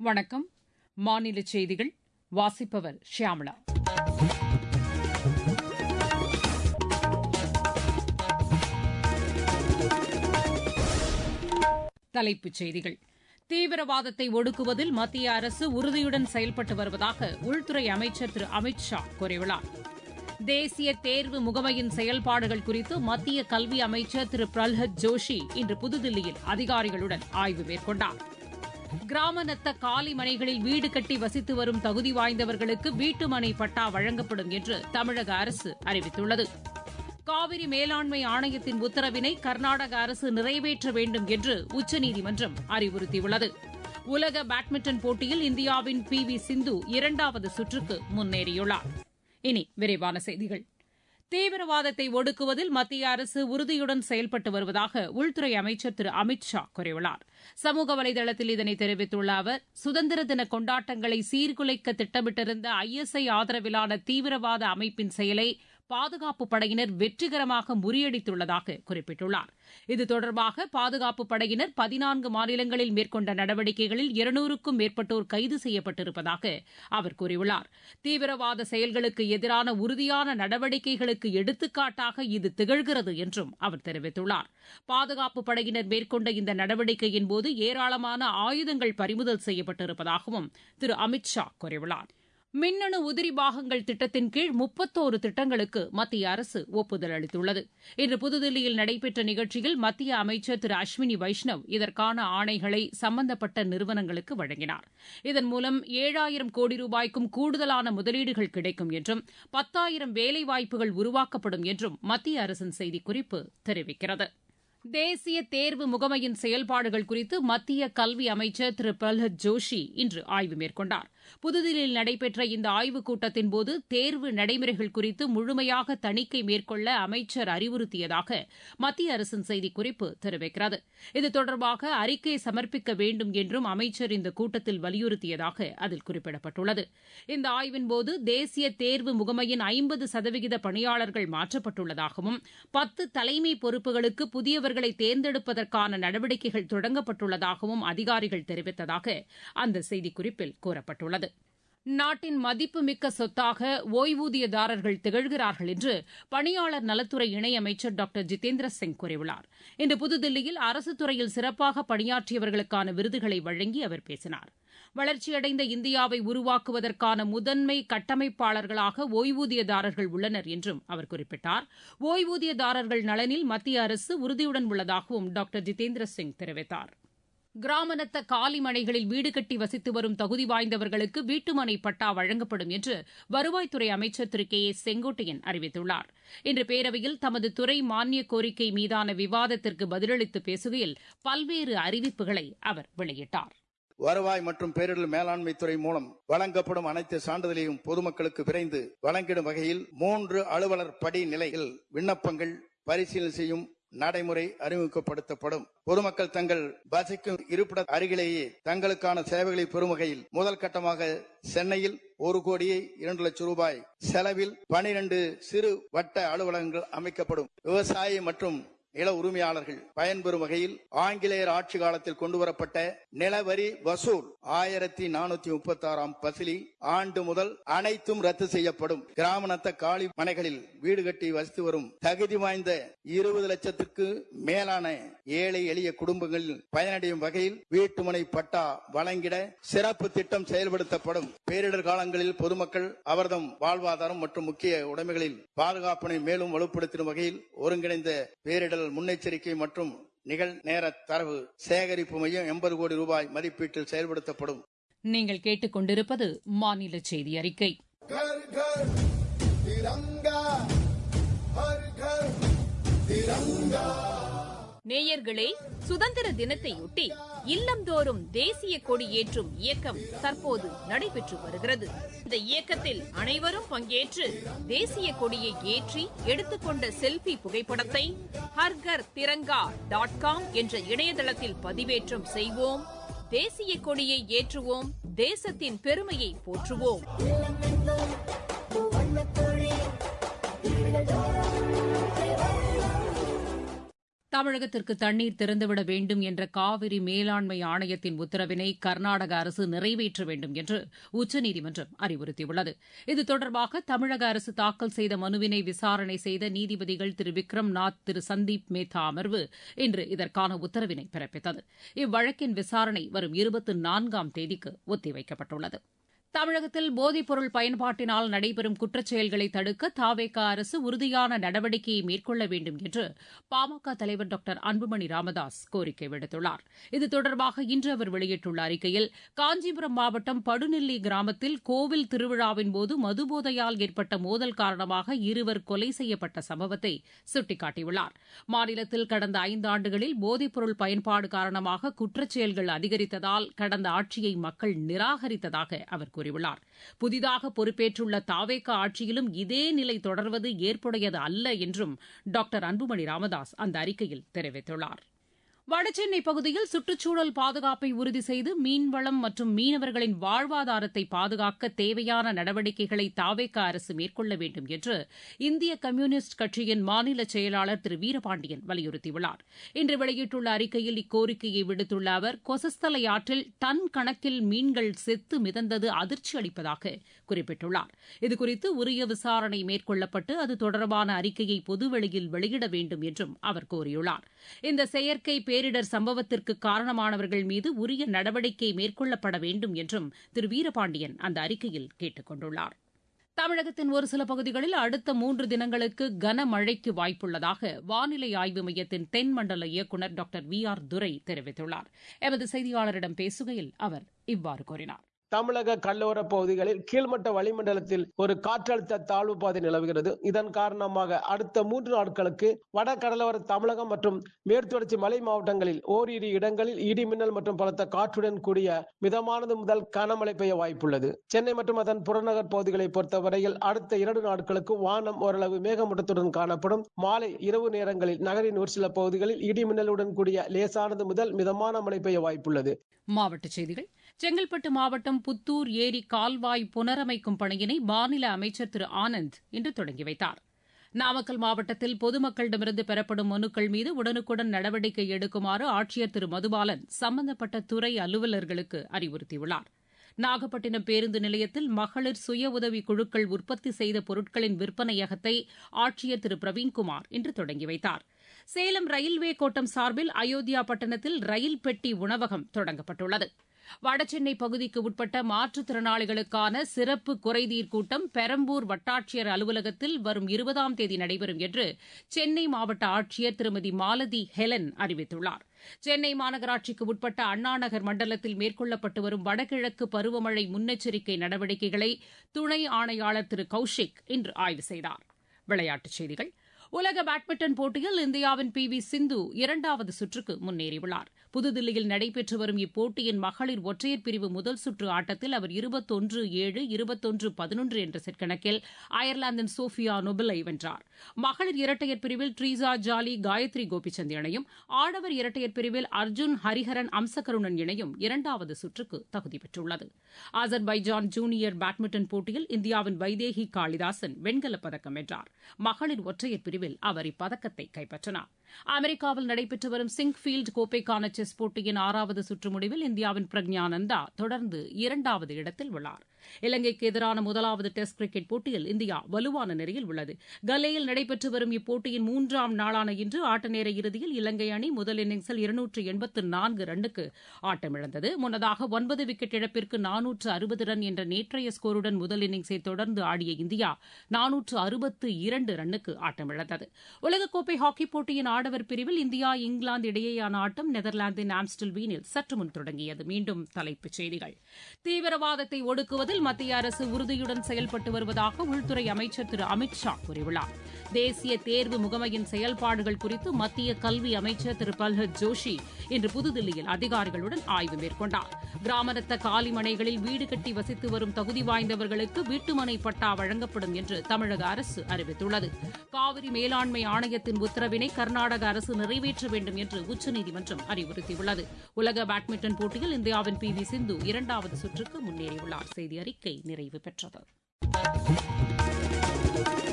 வணக்கம். மாநில செய்திகள் வாசிப்பவர் ஷியாமளா. தலைப்புச் செய்திகள். தீவிரவாதத்தை ஒடுக்குவதில் மத்திய அரசு உறுதியுடன் செயல்பட்டு வருவதாக உள்துறை அமைச்சர் திரு அமித் ஷா கூறியுள்ளார். தேசிய தேர்வு முகமையின் செயல்பாடுகள் குறித்து மத்திய கல்வி அமைச்சர் திரு பிரல்ஹத் ஜோஷி இன்று புதுதில்லியில் அதிகாரிகளுடன் ஆய்வு மேற்கொண்டார். கிராம நத்த காலி மனைகளில் வீடு கட்டி வசித்து வரும் தகுதி வாய்ந்தவர்களுக்கு வீட்டுமனை பட்டா வழங்கப்படும் என்று தமிழக அரசு அறிவித்துள்ளது. காவிரி மேலாண்மை ஆணையத்தின் உத்தரவினை கர்நாடக அரசு நிறைவேற்ற வேண்டும் என்று உச்சநீதிமன்றம் அறிவுறுத்தியுள்ளது. உலக பேட்மிண்டன் போட்டியில் இந்தியாவின் பி.வி. சிந்து இரண்டாவது சுற்றுக்கு முன்னேறியுள்ளார். இனி விரிவான செய்திகள். தீவிரவாதத்தை ஒடுக்குவதில் மத்திய அரசு உறுதியுடன் செயல்பட்டு வருவதாக உள்துறை அமைச்சர் திரு அமித் ஷா கூறியுள்ளார். சமூக வலைதளத்தில் இதனை தெரிவித்துள்ள அவர், சுதந்திர தின கொண்டாட்டங்களை சீர்குலைக்க திட்டமிட்டிருந்த ஐஎஸ்ஐ ஆதரவிலான தீவிரவாத அமைப்பின் செயலை பாதுகாப்புப் படையினர் வெற்றிகரமாக முறியடித்துள்ளதாக குறிப்பிட்டுள்ளார். இது தொடர்பாக பாதுகாப்புப் படையினர் 14 மாநிலங்களில் மேற்கொண்ட நடவடிக்கைகளில் 200க்கும் மேற்பட்டோர் கைது செய்யப்பட்டிருப்பதாக அவர் கூறியுள்ளார். தீவிரவாத செயல்களுக்கு எதிரான உறுதியான நடவடிக்கைகளுக்கு எடுத்துக்காட்டாக இது திகழ்கிறது என்றும் அவர் தெரிவித்துள்ளார். பாதுகாப்புப் படையினர் மேற்கொண்ட இந்த நடவடிக்கையின் போது ஏராளமான ஆயுதங்கள் பறிமுதல் செய்யப்பட்டிருப்பதாகவும் திரு அமித் ஷா கூறியுள்ளார். மின்னணு உதிரி பாகங்கள் திட்டத்தின் கீழ் 31 திட்டங்களுக்கு மத்திய அரசு ஒப்புதல் அளித்துள்ளது. இன்று புதுதில்லியில் நடைபெற்ற நிகழ்ச்சியில் மத்திய அமைச்சர் திரு அஸ்வினி வைஷ்ணவ் இதற்கான ஆணைகளை சம்பந்தப்பட்ட நிறுவனங்களுக்கு வழங்கினார். இதன் மூலம் 7000 கோடி ரூபாய்க்கும் கூடுதலான முதலீடுகள் கிடைக்கும் என்றும் 10,000 வேலைவாய்ப்புகள் உருவாக்கப்படும் என்றும் மத்திய அரசின் செய்திக்குறிப்பு தெரிவிக்கிறது. தேசிய தேர்வு முகமையின் செயல்பாடுகள் குறித்து மத்திய கல்வி அமைச்சர் திரு பிரல்ஹத் ஜோஷி இன்று ஆய்வு மேற்கொண்டார். புதுதில்லியில் நடைபெற்ற இந்த ஆய்வுக் கூட்டத்தின்போது தேர்வு நடைமுறைகள் குறித்து முழுமையாக தணிக்கை மேற்கொள்ள அமைச்சர் அறிவுறுத்தியதாக மத்திய அரசின் செய்திக்குறிப்பு தெரிவிக்கிறது. இது தொடர்பாக அறிக்கை சமர்ப்பிக்க வேண்டும் என்றும் அமைச்சர் இந்த கூட்டத்தில் வலியுறுத்தியதாக அதில் குறிப்பிடப்பட்டுள்ளது. இந்த ஆய்வின்போது தேசிய தேர்வு முகமையின் 50% பணியாளர்கள் மாற்றப்பட்டுள்ளதாகவும் 10 தலைமை பொறுப்புகளுக்கு புதியவர்களை தேர்ந்தெடுப்பதற்கான நடவடிக்கைகள் தொடங்கப்பட்டுள்ளதாகவும் அதிகாரிகள் தெரிவித்ததாக அந்த செய்திக்குறிப்பில் கூறப்பட்டுள்ளது. நாட்டின் மதிப்புமிக்க சொத்தாக ஓய்வூதியதாரர்கள் திகழ்கிறார்கள் என்று பணியாளர் நலத்துறை இணையமைச்சர் டாக்டர் ஜிதேந்திர சிங் கூறியுள்ளார். இன்று புதுதில்லியில் அரசுத் துறையில் சிறப்பாக பணியாற்றியவர்களுக்கான விருதுகளை வழங்கி அவர் பேசினார். வளர்ச்சியடைந்த இந்தியாவை உருவாக்குவதற்கான முதன்மை கட்டமைப்பாளர்களாக ஓய்வூதியதாரர்கள் உள்ளனர் என்றும் அவர் குறிப்பிட்டார். ஓய்வூதியதாரர்கள் நலனில் மத்திய அரசு உறுதியுடன் உள்ளதாகவும் டாக்டர் ஜிதேந்திர சிங் தெரிவித்தார். கிராம நத்த காலி மனைகளில் வீடு கட்டி வசித்து வரும் தகுதி வாய்ந்தவர்களுக்கு வீட்டுமனை பட்டா வழங்கப்படும் என்று வருவாய்த்துறை அமைச்சர் திரு கே ஏ செங்கோட்டையன் அறிவித்துள்ளார். இன்று பேரவையில் தமது துறை மானிய கோரிக்கை மீதான விவாதத்திற்கு பதிலளித்து பேசுகையில் பல்வேறு அறிவிப்புகளை அவர் வெளியிட்டார். வருவாய் மற்றும் பேரிடர் மேலாண்மை துறை மூலம் வழங்கப்படும் அனைத்து சான்றிதழையும் பொதுமக்களுக்கு விரைந்து வழங்கிடும் வகையில் 3 அலுவலர் படி நிலையில் விண்ணப்பங்கள் பரிசீலனை செய்யும் நடைமுறை அறிமுகப்படுத்தப்படும். பொதுமக்கள் தங்கள் வசிக்கும் இருப்பிட அருகிலேயே தங்களுக்கான சேவைகளை பெறும் வகையில் முதல் கட்டமாக சென்னையில் 1,02,00,000 ரூபாய் செலவில் 12 சிறு வட்ட அலுவலகங்கள் அமைக்கப்படும். விவசாயி மற்றும் நில உரிமையாளர்கள் பயன்பெறும் வகையில் ஆங்கிலேயர் ஆட்சி காலத்தில் கொண்டுவரப்பட்ட நிலவரி வசூல் 1436 பசிலி ஆண்டு முதல் அனைத்தும் ரத்து செய்யப்படும். கிராம நத்த காலி மனைகளில் வீடு கட்டி வசித்து வரும் தகுதி வாய்ந்த 20 லட்சத்திற்கு மேலான ஏழை எளிய குடும்பங்களில் பயனடையும் வகையில் வீட்டுமனை பட்டா வழங்கிட சிறப்பு திட்டம் செயல்படுத்தப்படும். பேரிடர் காலங்களில் பொதுமக்கள் அவர்தம் வாழ்வாதாரம் மற்றும் முக்கிய உடைமைகளில் பாதுகாப்பினை மேலும் வலுப்படுத்தும் வகையில் ஒருங்கிணைந்த பேரிடர் முன்னெச்சரிக்கை மற்றும் நிகழ்நேர தரவு சேகரிப்பு மையம் 80 கோடி ரூபாய் மதிப்பீட்டில் செயல்படுத்தப்படும். நீங்கள் கேட்டுக் கொண்டிருப்பது மாநில செய்தி அறிக்கை. நேயர்களே, சுதந்திர தினத்தையொட்டி இல்லந்தோறும் தேசிய கொடி ஏற்றும் இயக்கம் தற்போது நடைபெற்று வருகிறது. இந்த இயக்கத்தில் அனைவரும் பங்கேற்று தேசிய கொடியை ஏற்றி எடுத்துக்கொண்ட செல்பி புகைப்படத்தை harghar-tiranga.com என்ற இணையதளத்தில் பதிவேற்றம் செய்வோம். தேசிய கொடியை ஏற்றுவோம். தேசத்தின் பெருமையை போற்றுவோம். தமிழகத்திற்கு தண்ணீர் திறந்துவிட வேண்டும் என்ற காவிரி மேலாண்மை ஆணையத்தின் உத்தரவினை கர்நாடக அரசு நிறைவேற்ற வேண்டும் என்று உச்சநீதிமன்றம் அறிவுறுத்தியுள்ளது. இது தொடர்பாக தமிழக அரசு தாக்கல் செய்த மனுவினை விசாரணை செய்த நீதிபதிகள் திரு விக்ரம்நாத், திரு சந்தீப் மேத்தா அமர்வு இன்று இதற்கான உத்தரவினை பிறப்பித்தது. இவ்வழக்கின் விசாரணை வரும் 24ஆம் தேதிக்கு ஒத்திவைக்கப்பட்டுள்ளது. தமிழகத்தில் போதைப்பொருள் பயன்பாட்டினால் நடைபெறும் குற்றச்செயல்களை தடுக்க தவேக அரசு உறுதியான நடவடிக்கையை மேற்கொள்ள வேண்டும் என்று பாமக தலைவர் டாக்டர் அன்புமணி ராமதாஸ் கோரிக்கை விடுத்துள்ளார். இது தொடர்பாக இன்று அவர் வெளியிட்டுள்ள அறிக்கையில், காஞ்சிபுரம் மாவட்டம் படுநெல்லி கிராமத்தில் கோவில் திருவிழாவின்போது மதுபோதையால் ஏற்பட்ட மோதல் காரணமாக இருவர் கொலை செய்யப்பட்ட சம்பவத்தை சுட்டிக்காட்டியுள்ளார். மாநிலத்தில் கடந்த 5 ஆண்டுகளில் போதைப்பொருள் பயன்பாடு காரணமாக குற்றச்செயல்கள் அதிகரித்ததால் கடந்த ஆட்சியை மக்கள் நிராகரித்ததாக அவர் கூறியுள்ளார். புதிதாக பொறுப்பேற்றுள்ள தவேக ஆட்சியிலும் இதே நிலை தொடர்வது ஏற்புடையது அல்ல என்றும் டாக்டர் அன்புமணி ராமதாஸ் அந்த அறிக்கையில் தெரிவித்துள்ளார். வடசென்னை பகுதியில் சுற்றுச்சூழல் பாதுகாப்பை உறுதி செய்து மீன்வளம் மற்றும் மீனவர்களின் வாழ்வாதாரத்தை பாதுகாக்க தேவையான நடவடிக்கைகளை தவேக அரசு மேற்கொள்ள வேண்டும் என்று இந்திய கம்யூனிஸ்ட் கட்சியின் மாநில செயலாளர் திரு வீரபாண்டியன் வலியுறுத்தியுள்ளார். இன்று வெளியிட்டுள்ள அறிக்கையில் இக்கோரிக்கையை விடுத்துள்ள அவர், கொசஸ்தலை ஆற்றில் டன் கணக்கில் மீன்கள் செத்து மிதந்தது அதிர்ச்சி அளிப்பதாக குறிப்பிட்டுள்ளார். இதுகுறித்து உரிய விசாரணை மேற்கொள்ளப்பட்டு அது தொடர்பான அறிக்கையை பொதுவெளியில் வெளியிட வேண்டும் என்றும் அவர் கோரியுள்ளார். இந்த செயற்கை பேரிடர் சம்பவத்திற்கு காரணமானவர்கள் மீது உரிய நடவடிக்கை மேற்கொள்ளப்பட வேண்டும் என்றும் திரு வீரபாண்டியன் அந்த அறிக்கையில் கேட்டுக் கொண்டுள்ளார். தமிழகத்தின் ஒரு சில பகுதிகளில் அடுத்த 3 தினங்களுக்கு கனமழைக்கு வாய்ப்புள்ளதாக வானிலை ஆய்வு மையத்தின் தென்மண்டல இயக்குநர் டாக்டர் VR துரை தெரிவித்துள்ளார். எமது செய்தியாளரிடம் பேசுகையில் அவர் இவ்வாறு கூறினார். தமிழக கடலோர பகுதிகளில் கீழ்மட்ட வளிமண்டலத்தில் ஒரு காற்றழுத்த தாழ்வு பாதை நிலவுகிறது. இதன் காரணமாக அடுத்த 3 நாட்களுக்கு வட கடலோர தமிழகம் மற்றும் மேற்குத்தொடர்ச்சி மலை மாவட்டங்களில் ஓரிரு இடங்களில் இடி மின்னல் மற்றும் பலத்த காற்றுடன் கூடிய மிதமானது முதல் கனமழை பெய்ய வாய்ப்புள்ளது. சென்னை மற்றும் அதன் புறநகர் பகுதிகளை பொறுத்தவரையில் அடுத்த 2 நாட்களுக்கு வானம் ஓரளவு மேகமூட்டத்துடன் காணப்படும். மாலை இரவு நேரங்களில் நகரின் ஒரு சில பகுதிகளில் இடி மின்னலுடன் கூடிய லேசானது முதல் மிதமான மழை பெய்ய வாய்ப்புள்ளது. மாவட்டச் செய்திகள். செங்கல்பட்டு மாவட்டம் புத்தூர் ஏரி கால்வாய் புனரமைக்கும் பணியினை மாநில அமைச்சர் திரு ஆனந்த் இன்று தொடங்கி வைத்தார். நாமக்கல் மாவட்டத்தில் பொதுமக்களிடமிருந்து பெறப்படும் மனுக்கள் மீது உடனுக்குடன் நடவடிக்கை எடுக்குமாறு ஆட்சியர் திரு மதுபாலன் சம்பந்தப்பட்ட துறை அலுவலர்களுக்கு அறிவுறுத்தியுள்ளார். நாகப்பட்டினம் பேருந்து நிலையத்தில் மகளிர் சுய உதவி குழுக்கள் உற்பத்தி செய்த பொருட்களின் விற்பனையகத்தை ஆட்சியர் திரு பிரவீன்குமார் இன்று தொடங்கி வைத்தார். சேலம் ரயில்வே கோட்டம் சார்பில் அயோத்தியா பட்டணத்தில் ரயில் பெட்டி உணவகம் தொடங்கப்பட்டுள்ளது. வடசென்னை பகுதிக்கு உட்பட்ட மாற்றுத்திறனாளிகளுக்கான சிறப்பு குறைதீர் கூட்டம் பெரம்பூர் வட்டாட்சியர் அலுவலகத்தில் வரும் 20ஆம் தேதி நடைபெறும் என்று சென்னை மாவட்ட ஆட்சியர் திருமதி மாலதி ஹெலன் அறிவித்துள்ளார். சென்னை மாநகராட்சிக்கு உட்பட்ட அண்ணாநகர் மண்டலத்தில் மேற்கொள்ளப்பட்டு வரும் வடகிழக்கு பருவமழை முன்னெச்சரிக்கை நடவடிக்கைகளை துணை ஆணையாளர் திரு கௌஷிக் இன்று ஆய்வு செய்தார். விளையாட்டுச் செய்திகள். உலக பேட்மிண்டன் போட்டியில் இந்தியாவின் PV சிந்து 2வது சுற்றுக்கு முன்னேறியுள்ளார். புதுதில்லியில் நடைபெற்று வரும் இப்போட்டியின் மகளிர் ஒற்றையர் பிரிவு முதல் சுற்று ஆட்டத்தில் அவர் 21-7, 21-11 என்ற செட் கணக்கில் அயர்லாந்தின் சோஃபியா நொபலை வென்றார். மகளிர் இரட்டையர் பிரிவில் ட்ரீசா ஜாலி, காயத்ரி கோபிச்சந்த் இணையும், ஆடவர் இரட்டையர் பிரிவில் அர்ஜுன் ஹரிஹரன் அம்சகருணன் இணையும் 2வது சுற்றுக்கு தகுதி பெற்றுள்ளது. அசர்பைஜான் ஜூனியர் பேட்மிண்டன் போட்டியில் இந்தியாவின் வைதேகி காளிதாசன் வெண்கலப் பதக்கம் வென்றார். மகளிர் ஒற்றையர் பிரிவில் அவர் இப்பதக்கத்தை கைப்பற்றினார். அமெரிக்காவில் நடைபெற்று வரும் சிங்ஃபீல்டு கோப்பைக்கான செஸ் போட்டியின் 6வது சுற்று முடிவில் இந்தியாவின் பிரக்ஞானந்தா தொடர்ந்து 2வது இடத்தில் உள்ளார். இலங்கைக்கு எதிரான 1வது டெஸ்ட் கிரிக்கெட் போட்டியில் இந்தியா வலுவான நிலையில் உள்ளது. கல்லேயில் நடைபெற்று வரும் இப்போட்டியின் 3ஆம் நாளான இன்று ஆட்டநேர இறுதியில் இலங்கை அணி முதல் இன்னிங்ஸில் 284 ரன்னுக்கு ஆட்டமிழந்தது. முன்னதாக 9 விக்கெட் இழப்பிற்கு 460 ரன் என்ற நேற்றைய ஸ்கோருடன் முதல் இன்னிங்ஸை தொடர்ந்து ஆடிய இந்தியா 462 ரன்னுக்கு ஆட்டமிழந்தது. உலகக்கோப்பை ஹாக்கி போட்டியின் ஆடவர் பிரிவில் இந்தியா இங்கிலாந்து இடையேயான ஆட்டம் நெதர்லாந்தின் ஆம்ஸ்டல்வீனில் சற்று முன் தொடங்கியது. மீண்டும் தலைப்புச் செய்திகள். தீவிரவாதத்தை ஒடுக்குவதில் மத்திய அரசு உறுதியுடன் செயல்பட்டு வருவதாக உள்துறை அமைச்சர் திரு அமித் ஷா கூறியுள்ளார். தேசிய தேர்வு முகமையின் செயல்பாடுகள் குறித்து மத்திய கல்வி அமைச்சர் திரு பல்ஹத் ஜோஷி இன்று புதுதில்லியில் அதிகாரிகளுடன் ஆய்வு மேற்கொண்டார். கிராமரத்த காலிமனைகளில் வீடு கட்டி வசித்து வரும் தகுதி வாய்ந்தவர்களுக்கு வீட்டுமனை பட்டா வழங்கப்படும் என்று தமிழக அரசு அறிவித்துள்ளது. காவிரி மேலாண்மை ஆணையத்தின் உத்தரவினை கர்நாடக அரசு நிறைவேற்ற வேண்டும் என்று உச்சநீதிமன்றம் அறிவுறுத்தியுள்ளது. உலக பேட்மிண்டன் போட்டியில் இந்தியாவின் PV சிந்து 2வது சுற்றுக்கு முன்னேறியுள்ளார். செய்தி அறிக்கை நிறைவு பெற்றது.